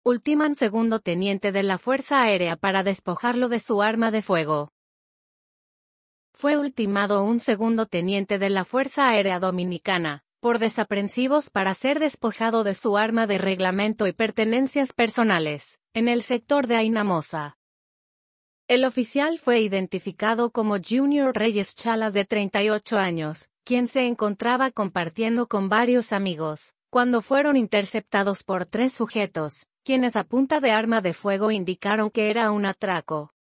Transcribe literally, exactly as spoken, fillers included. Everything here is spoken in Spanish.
Ultiman segundo teniente de la Fuerza Aérea para despojarlo de su arma de fuego. Fue ultimado un segundo teniente de la Fuerza Aérea Dominicana, por desaprensivos para ser despojado de su arma de reglamento y pertenencias personales, en el sector de Aynamosa. El oficial fue identificado como Junior Reyes Chalas de treinta y ocho años, quien se encontraba compartiendo con varios amigos, cuando fueron interceptados por tres sujetos, quienes a punta de arma de fuego indicaron que era un atraco.